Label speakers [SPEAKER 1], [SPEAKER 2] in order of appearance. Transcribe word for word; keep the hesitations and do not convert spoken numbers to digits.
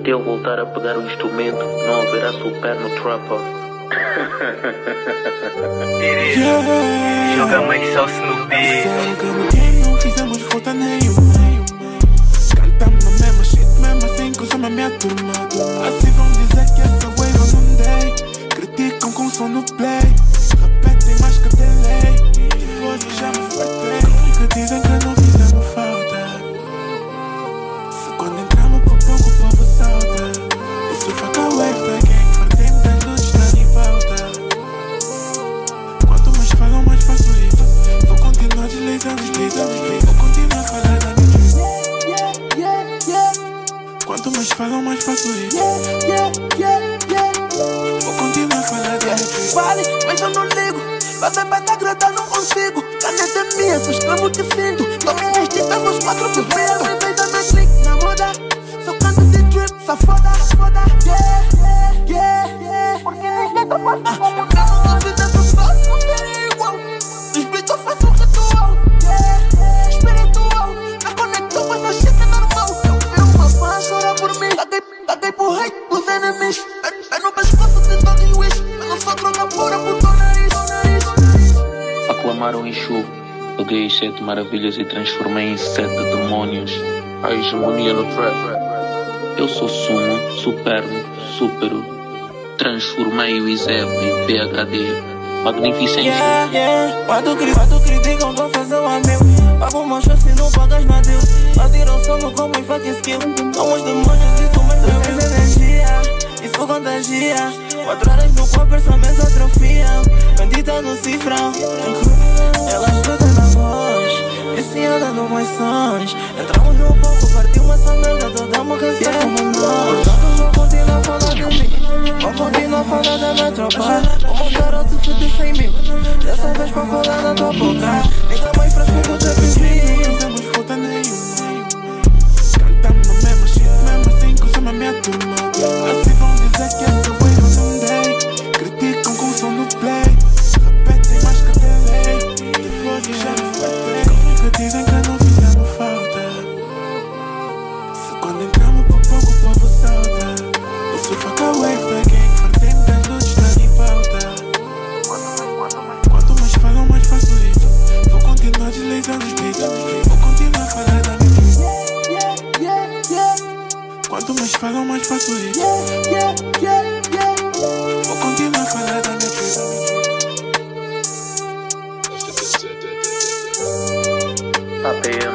[SPEAKER 1] Até eu voltar a pegar o instrumento, não haverá super no trapper.
[SPEAKER 2] Yeah. Joga mais salsa no beat.
[SPEAKER 3] Não fizemos falta nenhuma. Cantamos a mesma shit, mesmo assim que usamos a minha turma. Assim vão dizer que essa wave eu não dei. Criticam com som no play. Repetem mais que delay. Depois já me fartei. Que dizem que não fizemos falta. Se quando entramos por pouco o povo salta. Isso foi com a wave da gang. Fartei-me das luzes da ribalta. Quanto mais falam, mais faço isso. Vou continuar deslizando, deslizando. Vou continuar a falar da minha vida. Quanto mais falam, mais faço isso. Vou continuar a falar da minha vida.
[SPEAKER 4] Vale, mas eu não ligo. Você vai estar gradar, não consigo. Caneta é minha, sou escravo que sinto. Tome minhas tintas, meus quatro por meia. Me fez a minha clique na moda. Sou canto de drip, safada, foda. Yeah, yeah, yeah. Porque ninguém tá fazendo como eu não fiz essa sauce, não seria igual. Dos beats eu faço um ritual. Yeah, espiritual. Na conexão com essa shit é normal. Eu vi uma fã chorar por mim. Caguei, caguei pro hate dos enemies. É, é no pescoço de todos os wish. Eu não sou droga pura pro teu nariz.
[SPEAKER 1] Aclamaram Exu, peguei as sete maravilhas e transformei em sete demónios. A hegemonia no trap. Eu sou sumo, superno, supero. Transformei o Izeb em P H D. Magnificência.
[SPEAKER 4] Yeah, yeah. Quando, cri quando criticam, vão fazer o amigo. Pago uma chance se não pagas nadil. Atiram sono como em fucking skill. Somos demônios, isso mesmo é energia. Isso contagia. Quatro horas no corpo, pensamentos atrofiam. Bendita no cifrão. Elas escutam na voz. E se anda no meus sons. Entramos no palco, partimos essa merda toda. Morrer yeah. Como nós. Portanto vou continuar a falar de mim. Vou continuar a falar da minha tropa. Vou montar outro fute cem mil. Dessa vez pra falar na tua boca. Liga mais fresco que o Trap Street.
[SPEAKER 3] Não fizemos falta nenhuma. Cantamos a mesma shit, mesmo assim que usamos a minha turma. Assim vão dizer que essa wave eu não dei. Criticam com som no play. Repetem mais que delay. Depois já me fartei. Que dizem que não fizemos falta. Se quando entramos por pouco o povo salta. Isso foi com a wave da gang. Fartei-me das luzes da ribalta. Quanto mais falam, mais faço isso. Vou continuar deslizando os beats. Vou continuar a falar da minha vida. Quanto mais falam, mais faço isso. Vou continuar a falar da minha vida.
[SPEAKER 1] A P